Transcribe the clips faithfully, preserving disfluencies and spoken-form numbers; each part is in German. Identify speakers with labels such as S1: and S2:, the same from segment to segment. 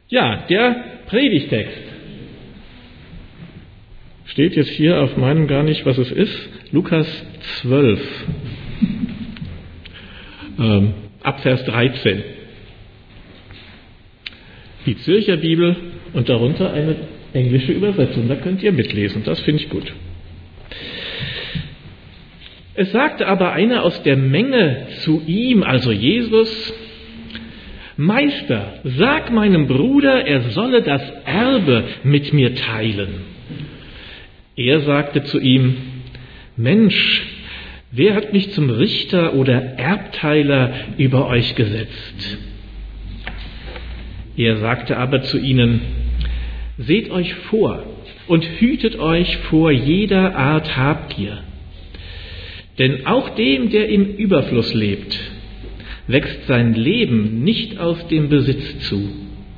S1: Ja, der Predigtext steht jetzt hier auf meinem gar nicht, was es ist. Lukas zwölf, ähm, ab Vers dreizehn. Die Zürcher Bibel und darunter eine englische Übersetzung. Da könnt ihr mitlesen, das finde ich gut. Es sagte aber einer aus der Menge zu ihm, also Jesus: Meister, sag meinem Bruder, er solle das Erbe mit mir teilen. Er sagte zu ihm: Mensch, wer hat mich zum Richter oder Erbteiler über euch gesetzt? Er sagte aber zu ihnen: Seht euch vor und hütet euch vor jeder Art Habgier. Denn auch dem, der im Überfluss lebt, wächst sein Leben nicht aus dem Besitz zu.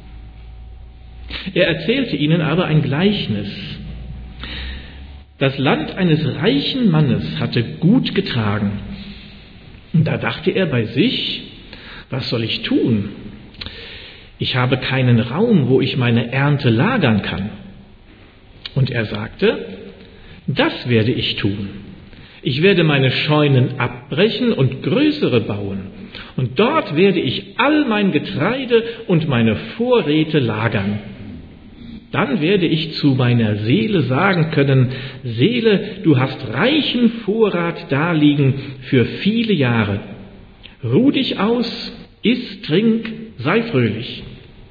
S1: Er erzählte ihnen aber ein Gleichnis. Das Land eines reichen Mannes hatte gut getragen. Und da dachte er bei sich: Was soll ich tun? Ich habe keinen Raum, wo ich meine Ernte lagern kann. Und er sagte: Das werde ich tun. Ich werde meine Scheunen abbrechen und größere bauen. Und dort werde ich all mein Getreide und meine Vorräte lagern. Dann werde ich zu meiner Seele sagen können: Seele, du hast reichen Vorrat daliegen für viele Jahre. Ruh dich aus, iss, trink, sei fröhlich.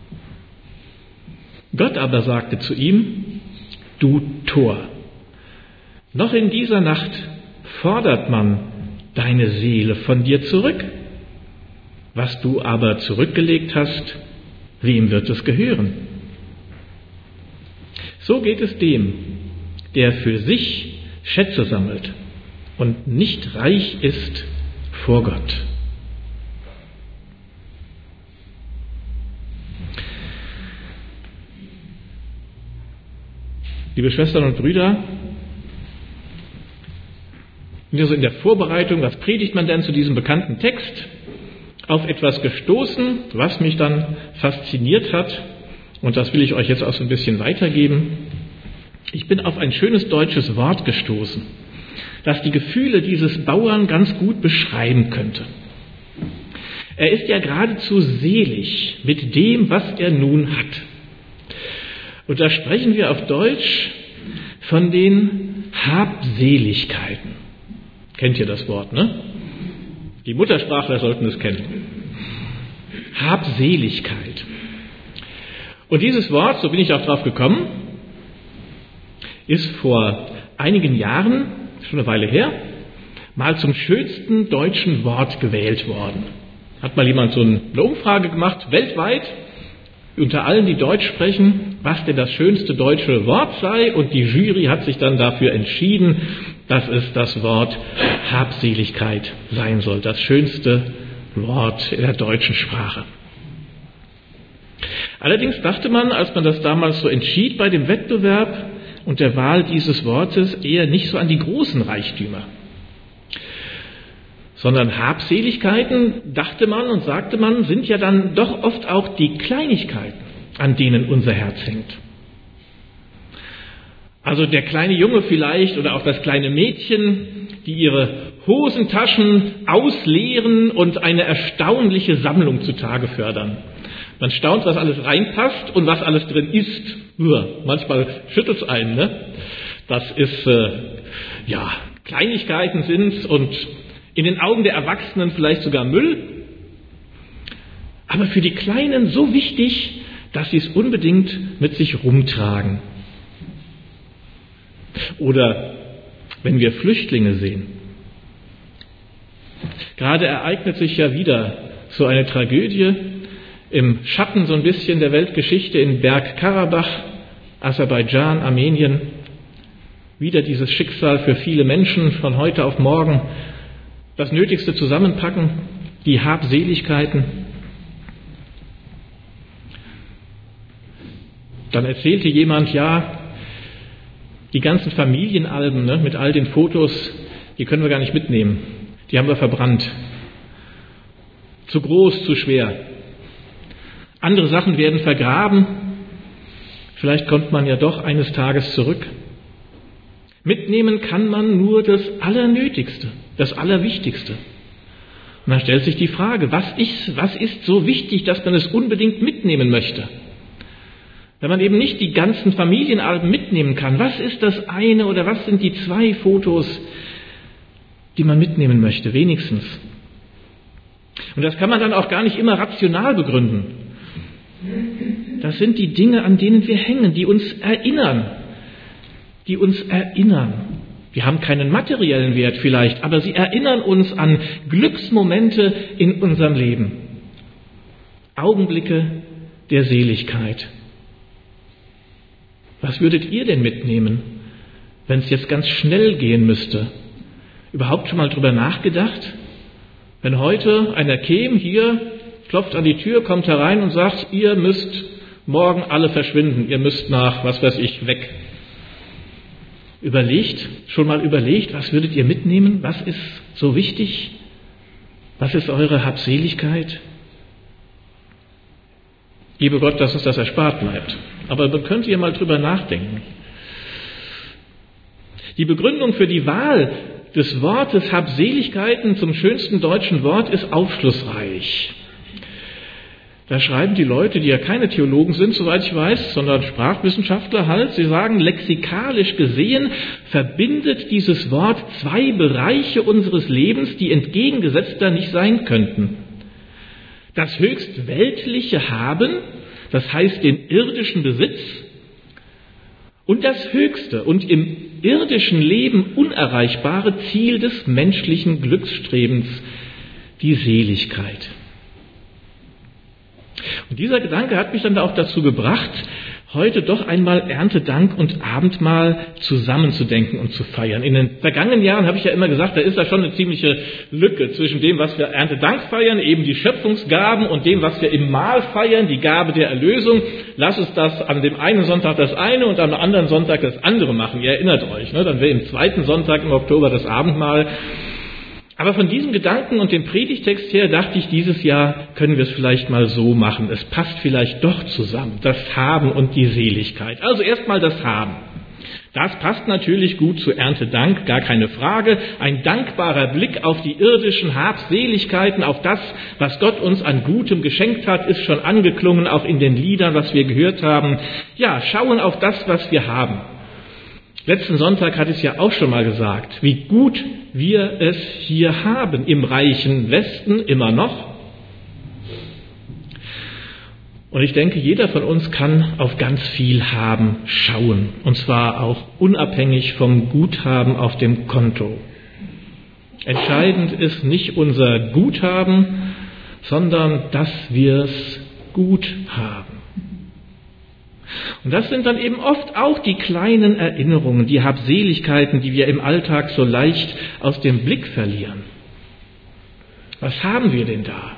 S1: Gott aber sagte zu ihm: Du Tor, noch in dieser Nacht fordert man deine Seele von dir zurück. Was du aber zurückgelegt hast, wem wird es gehören? So geht es dem, der für sich Schätze sammelt und nicht reich ist vor Gott. Liebe Schwestern und Brüder, ich bin also in der Vorbereitung, was predigt man denn zu diesem bekannten Text, auf etwas gestoßen, was mich dann fasziniert hat, und das will ich euch jetzt auch so ein bisschen weitergeben. Ich bin auf ein schönes deutsches Wort gestoßen, das die Gefühle dieses Bauern ganz gut beschreiben könnte. Er ist ja geradezu selig mit dem, was er nun hat. Und da sprechen wir auf Deutsch von den Habseligkeiten. Kennt ihr das Wort, ne? Die Muttersprachler sollten es kennen. Habseligkeit. Und dieses Wort, so bin ich auch drauf gekommen, ist vor einigen Jahren, schon eine Weile her, mal zum schönsten deutschen Wort gewählt worden. Hat mal jemand so eine Umfrage gemacht, weltweit, unter allen, die Deutsch sprechen, was denn das schönste deutsche Wort sei, und die Jury hat sich dann dafür entschieden, dass es das Wort Habseligkeit sein soll, das schönste Wort in der deutschen Sprache. Allerdings dachte man, als man das damals so entschied bei dem Wettbewerb und der Wahl dieses Wortes, eher nicht so an die großen Reichtümer, sondern Habseligkeiten, dachte man und sagte man, sind ja dann doch oft auch die Kleinigkeiten, an denen unser Herz hängt. Also der kleine Junge vielleicht oder auch das kleine Mädchen, die ihre Hosentaschen ausleeren und eine erstaunliche Sammlung zutage fördern. Man staunt, was alles reinpasst und was alles drin ist. Uah, manchmal schüttelt es einen, ne? Das ist, äh, ja, Kleinigkeiten sind und in den Augen der Erwachsenen vielleicht sogar Müll. Aber für die Kleinen so wichtig, dass sie es unbedingt mit sich rumtragen. Oder wenn wir Flüchtlinge sehen. Gerade ereignet sich ja wieder so eine Tragödie im Schatten so ein bisschen der Weltgeschichte in Bergkarabach, Aserbaidschan, Armenien. Wieder dieses Schicksal für viele Menschen von heute auf morgen. Das Nötigste zusammenpacken, die Habseligkeiten. Dann erzählte jemand, ja, die ganzen Familienalben, ne, mit all den Fotos, die können wir gar nicht mitnehmen. Die haben wir verbrannt. Zu groß, zu schwer. Andere Sachen werden vergraben. Vielleicht kommt man ja doch eines Tages zurück. Mitnehmen kann man nur das Allernötigste, das Allerwichtigste. Und dann stellt sich die Frage, was ist, was ist so wichtig, dass man es unbedingt mitnehmen möchte? Wenn man eben nicht die ganzen Familienalben mitnehmen kann, was ist das eine oder was sind die zwei Fotos, die man mitnehmen möchte, wenigstens? Und das kann man dann auch gar nicht immer rational begründen. Das sind die Dinge, an denen wir hängen, die uns erinnern, die uns erinnern. Wir haben keinen materiellen Wert vielleicht, aber sie erinnern uns an Glücksmomente in unserem Leben. Augenblicke der Seligkeit. Was würdet ihr denn mitnehmen, wenn es jetzt ganz schnell gehen müsste? Überhaupt schon mal drüber nachgedacht? Wenn heute einer käme, hier, klopft an die Tür, kommt herein und sagt, ihr müsst morgen alle verschwinden, ihr müsst nach, was weiß ich, weg. Überlegt, schon mal überlegt, was würdet ihr mitnehmen? Was ist so wichtig? Was ist eure Habseligkeit? Liebe Gott, dass uns das erspart bleibt. Aber man könnte ja mal drüber nachdenken. Die Begründung für die Wahl des Wortes Habseligkeiten zum schönsten deutschen Wort ist aufschlussreich. Da schreiben die Leute, die ja keine Theologen sind, soweit ich weiß, sondern Sprachwissenschaftler halt, sie sagen, lexikalisch gesehen verbindet dieses Wort zwei Bereiche unseres Lebens, die entgegengesetzter nicht sein könnten. Das höchst weltliche Haben, das heißt den irdischen Besitz, und das höchste und im irdischen Leben unerreichbare Ziel des menschlichen Glücksstrebens, die Seligkeit. Und dieser Gedanke hat mich dann auch dazu gebracht, heute doch einmal Erntedank und Abendmahl zusammenzudenken und zu feiern. In den vergangenen Jahren habe ich ja immer gesagt, da ist da schon eine ziemliche Lücke zwischen dem, was wir Erntedank feiern, eben die Schöpfungsgaben, und dem, was wir im Mahl feiern, die Gabe der Erlösung. Lass uns das an dem einen Sonntag das eine und am anderen Sonntag das andere machen. Ihr erinnert euch, ne? Dann wäre im zweiten Sonntag im Oktober das Abendmahl. Aber von diesem Gedanken und dem Predigtext her dachte ich, dieses Jahr können wir es vielleicht mal so machen. Es passt vielleicht doch zusammen, das Haben und die Seligkeit. Also erstmal das Haben. Das passt natürlich gut zu Erntedank, gar keine Frage. Ein dankbarer Blick auf die irdischen Habseligkeiten, auf das, was Gott uns an Gutem geschenkt hat, ist schon angeklungen, auch in den Liedern, was wir gehört haben. Ja, schauen auf das, was wir haben. Letzten Sonntag hatte ich es ja auch schon mal gesagt, wie gut wir es hier haben, im reichen Westen immer noch. Und ich denke, jeder von uns kann auf ganz viel Haben schauen, und zwar auch unabhängig vom Guthaben auf dem Konto. Entscheidend ist nicht unser Guthaben, sondern dass wir es gut haben. Und das sind dann eben oft auch die kleinen Erinnerungen, die Habseligkeiten, die wir im Alltag so leicht aus dem Blick verlieren. Was haben wir denn da?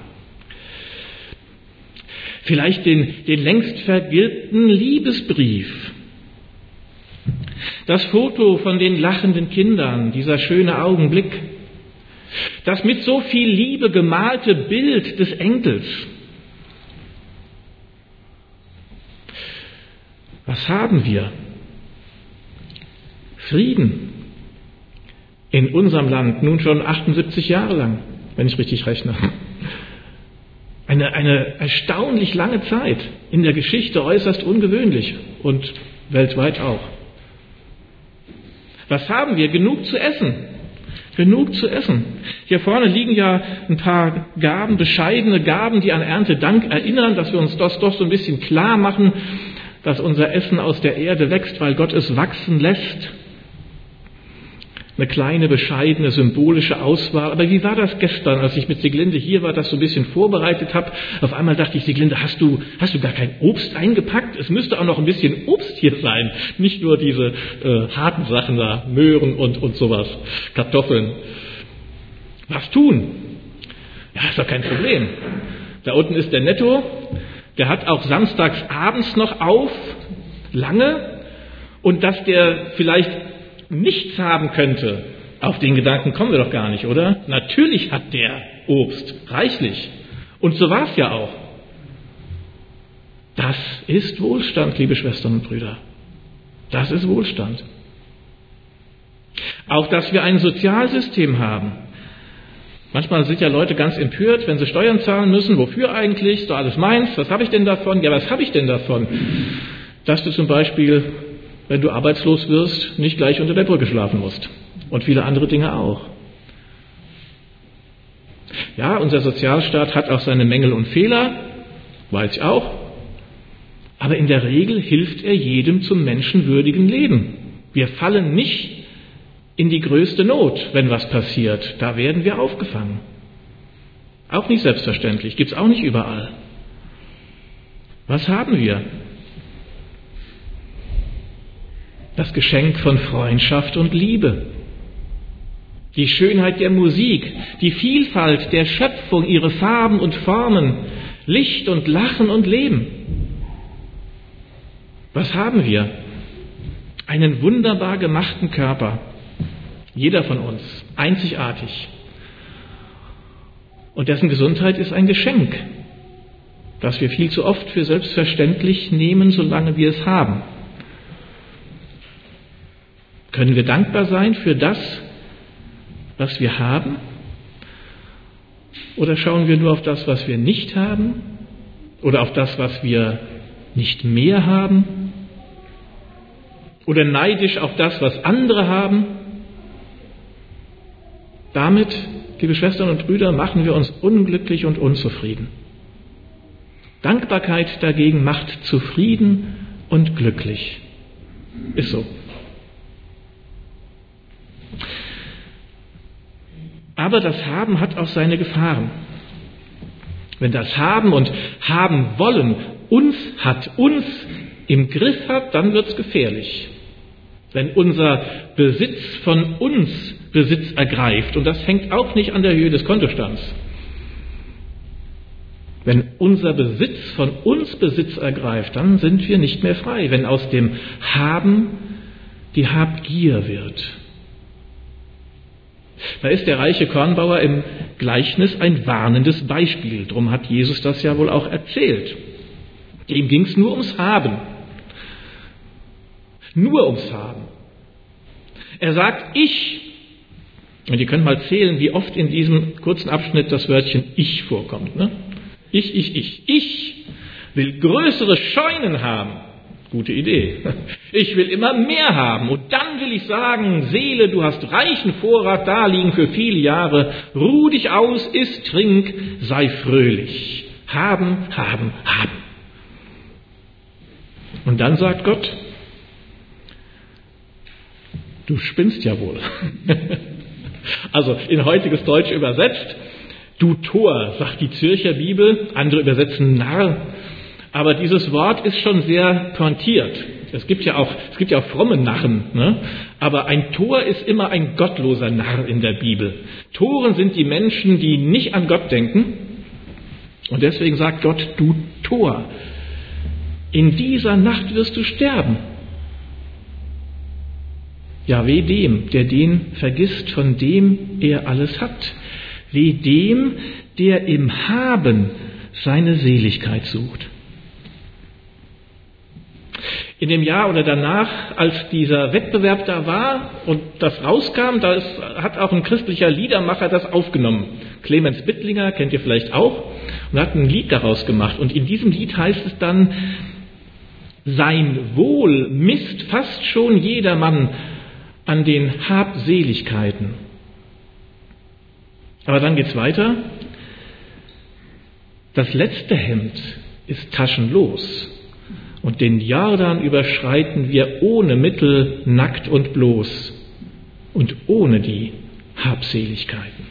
S1: Vielleicht den, den längst vergilbten Liebesbrief. Das Foto von den lachenden Kindern, dieser schöne Augenblick. Das mit so viel Liebe gemalte Bild des Enkels. Was haben wir? Frieden. In unserem Land nun schon achtundsiebzig Jahre lang, wenn ich richtig rechne. Eine, eine erstaunlich lange Zeit, in der Geschichte äußerst ungewöhnlich und weltweit auch. Was haben wir? Genug zu essen. Genug zu essen. Hier vorne liegen ja ein paar Gaben, bescheidene Gaben, die an Erntedank erinnern, dass wir uns das doch so ein bisschen klar machen, dass unser Essen aus der Erde wächst, weil Gott es wachsen lässt. Eine kleine, bescheidene, symbolische Auswahl. Aber wie war das gestern, als ich mit Sieglinde hier war, das so ein bisschen vorbereitet habe? Auf einmal dachte ich, Sieglinde, hast du, hast du gar kein Obst eingepackt? Es müsste auch noch ein bisschen Obst hier sein. Nicht nur diese äh, harten Sachen da, Möhren und, und sowas, Kartoffeln. Was tun? Ja, ist doch kein Problem. Da unten ist der Netto. Der hat auch samstags abends noch auf, lange, und dass der vielleicht nichts haben könnte, auf den Gedanken kommen wir doch gar nicht, oder? Natürlich hat der Obst, reichlich. Und so war es ja auch. Das ist Wohlstand, liebe Schwestern und Brüder. Das ist Wohlstand. Auch, dass wir ein Sozialsystem haben. Manchmal sind ja Leute ganz empört, wenn sie Steuern zahlen müssen. Wofür eigentlich? Ist doch alles meins. Was habe ich denn davon? Ja, was habe ich denn davon? Dass du zum Beispiel, wenn du arbeitslos wirst, nicht gleich unter der Brücke schlafen musst. Und viele andere Dinge auch. Ja, unser Sozialstaat hat auch seine Mängel und Fehler. Weiß ich auch. Aber in der Regel hilft er jedem zum menschenwürdigen Leben. Wir fallen nicht in die größte Not, wenn was passiert. Da werden wir aufgefangen. Auch nicht selbstverständlich, gibt es auch nicht überall. Was haben wir? Das Geschenk von Freundschaft und Liebe. Die Schönheit der Musik, die Vielfalt der Schöpfung, ihre Farben und Formen, Licht und Lachen und Leben. Was haben wir? Einen wunderbar gemachten Körper. Jeder von uns, einzigartig. Und dessen Gesundheit ist ein Geschenk, das wir viel zu oft für selbstverständlich nehmen, solange wir es haben. Können wir dankbar sein für das, was wir haben? Oder schauen wir nur auf das, was wir nicht haben? Oder auf das, was wir nicht mehr haben? Oder neidisch auf das, was andere haben? Damit, liebe Schwestern und Brüder, machen wir uns unglücklich und unzufrieden. Dankbarkeit dagegen macht zufrieden und glücklich. Ist so. Aber das Haben hat auch seine Gefahren. Wenn das Haben und Haben wollen uns hat, uns im Griff hat, dann wird es gefährlich. Wenn unser Besitz von uns Besitz ergreift, und das hängt auch nicht an der Höhe des Kontostands. Wenn unser Besitz von uns Besitz ergreift, dann sind wir nicht mehr frei, wenn aus dem Haben die Habgier wird. Da ist der reiche Kornbauer im Gleichnis ein warnendes Beispiel. Darum hat Jesus das ja wohl auch erzählt. Ihm ging es nur ums Haben. Nur ums Haben. Er sagt, ich, und ihr könnt mal zählen, wie oft in diesem kurzen Abschnitt das Wörtchen ich vorkommt. Ne? Ich, ich, ich. Ich will größere Scheunen haben. Gute Idee. Ich will immer mehr haben. Und dann will ich sagen, Seele, du hast reichen Vorrat da liegen für viele Jahre. Ruh dich aus, iss, trink, sei fröhlich. Haben, haben, haben. Und dann sagt Gott, du spinnst ja wohl. Also in heutiges Deutsch übersetzt, du Tor, sagt die Zürcher Bibel, andere übersetzen Narr. Aber dieses Wort ist schon sehr pointiert. Es gibt ja auch, es gibt ja auch fromme Narren, ne? Aber ein Tor ist immer ein gottloser Narr in der Bibel. Toren sind die Menschen, die nicht an Gott denken. Und deswegen sagt Gott, du Tor, in dieser Nacht wirst du sterben. Ja, weh dem, der den vergisst, von dem er alles hat. Weh dem, der im Haben seine Seligkeit sucht. In dem Jahr oder danach, als dieser Wettbewerb da war und das rauskam, da ist, hat auch ein christlicher Liedermacher das aufgenommen. Clemens Bittlinger, kennt ihr vielleicht auch, und hat ein Lied daraus gemacht. Und in diesem Lied heißt es dann, sein Wohl misst fast schon jedermann an den Habseligkeiten. Aber dann geht's weiter. Das letzte Hemd ist taschenlos. Und den Jordan überschreiten wir ohne Mittel, nackt und bloß und ohne die Habseligkeiten.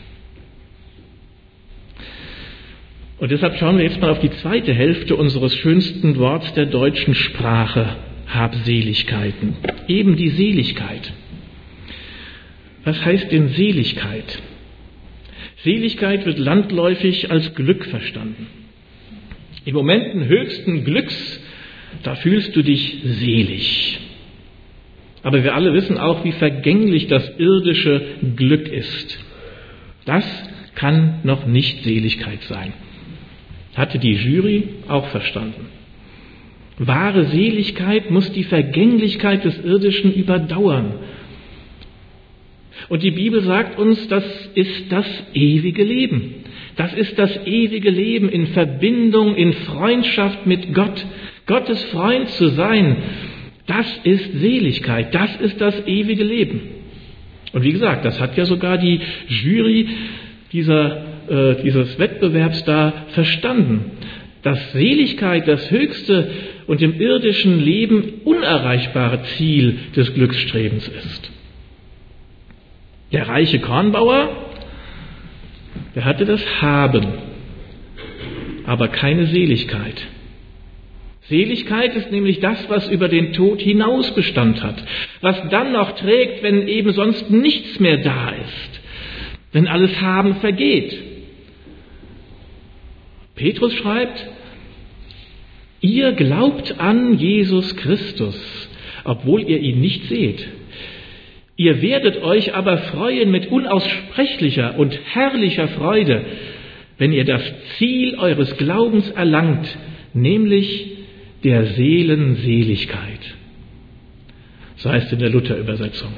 S1: Und deshalb schauen wir jetzt mal auf die zweite Hälfte unseres schönsten Worts der deutschen Sprache, Habseligkeiten. Eben die Seligkeit. Was heißt denn Seligkeit? Seligkeit wird landläufig als Glück verstanden. In Momenten höchsten Glücks, da fühlst du dich selig. Aber wir alle wissen auch, wie vergänglich das irdische Glück ist. Das kann noch nicht Seligkeit sein. Hatte die Jury auch verstanden. Wahre Seligkeit muss die Vergänglichkeit des Irdischen überdauern. Und die Bibel sagt uns, das ist das ewige Leben. Das ist das ewige Leben in Verbindung, in Freundschaft mit Gott. Gottes Freund zu sein, das ist Seligkeit, das ist das ewige Leben. Und wie gesagt, das hat ja sogar die Jury dieser, äh, dieses Wettbewerbs da verstanden, dass Seligkeit das höchste und im irdischen Leben unerreichbare Ziel des Glücksstrebens ist. Der reiche Kornbauer, der hatte das Haben, aber keine Seligkeit. Seligkeit ist nämlich das, was über den Tod hinaus Bestand hat, was dann noch trägt, wenn eben sonst nichts mehr da ist, wenn alles Haben vergeht. Petrus schreibt, ihr glaubt an Jesus Christus, obwohl ihr ihn nicht seht. Ihr werdet euch aber freuen mit unaussprechlicher und herrlicher Freude, wenn ihr das Ziel eures Glaubens erlangt, nämlich der Seelenseligkeit. So heißt es in der Luther-Übersetzung.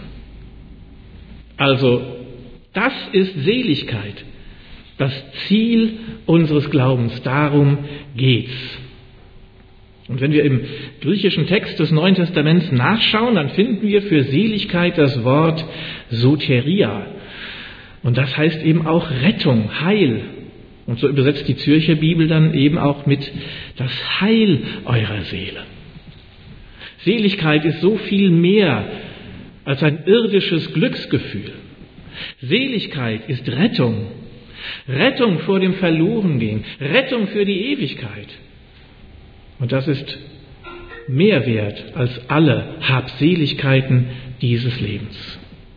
S1: Also, das ist Seligkeit, das Ziel unseres Glaubens. Darum geht's. Und wenn wir im griechischen Text des Neuen Testaments nachschauen, dann finden wir für Seligkeit das Wort Soteria. Und das heißt eben auch Rettung, Heil. Und so übersetzt die Zürcher Bibel dann eben auch mit das Heil eurer Seele. Seligkeit ist so viel mehr als ein irdisches Glücksgefühl. Seligkeit ist Rettung. Rettung vor dem Verlorengehen. Rettung für die Ewigkeit. Und das ist mehr wert als alle Habseligkeiten dieses Lebens.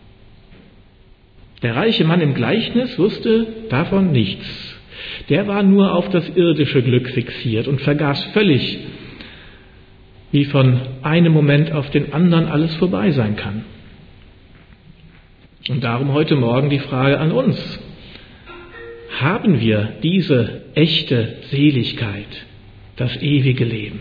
S1: Der reiche Mann im Gleichnis wusste davon nichts. Der war nur auf das irdische Glück fixiert und vergaß völlig, wie von einem Moment auf den anderen alles vorbei sein kann. Und darum heute Morgen die Frage an uns. Haben wir diese echte Seligkeit, das ewige Leben?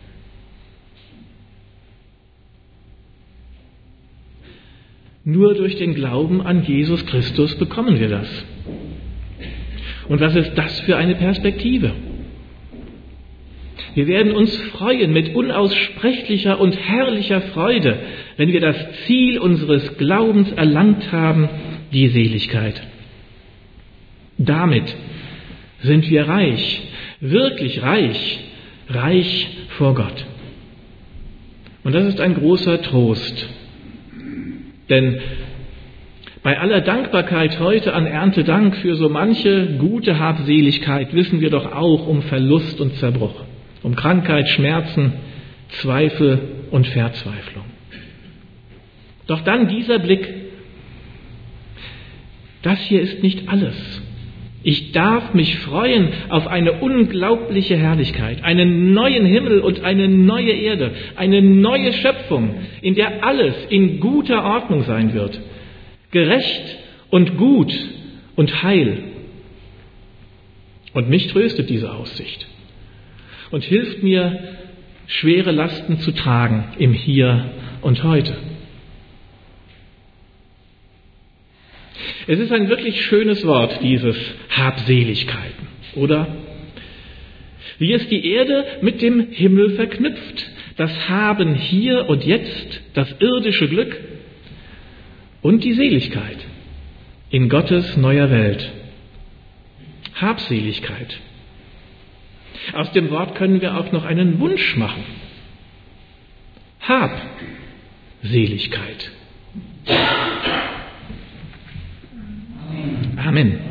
S1: Nur durch den Glauben an Jesus Christus bekommen wir das. Und was ist das für eine Perspektive? Wir werden uns freuen mit unaussprechlicher und herrlicher Freude, wenn wir das Ziel unseres Glaubens erlangt haben, die Seligkeit. Damit sind wir reich, wirklich reich, reich vor Gott. Und das ist ein großer Trost. Denn bei aller Dankbarkeit heute an Erntedank für so manche gute Habseligkeit wissen wir doch auch um Verlust und Zerbruch, um Krankheit, Schmerzen, Zweifel und Verzweiflung. Doch dann dieser Blick, das hier ist nicht alles. Ich darf mich freuen auf eine unglaubliche Herrlichkeit, einen neuen Himmel und eine neue Erde, eine neue Schöpfung, in der alles in guter Ordnung sein wird. Gerecht und gut und heil. Und mich tröstet diese Aussicht und hilft mir, schwere Lasten zu tragen im Hier und Heute. Es ist ein wirklich schönes Wort, dieses Habseligkeiten, oder? Wie es die Erde mit dem Himmel verknüpft. Das Haben hier und jetzt, das irdische Glück und die Seligkeit in Gottes neuer Welt. Habseligkeit. Aus dem Wort können wir auch noch einen Wunsch machen. Habseligkeit. Amen.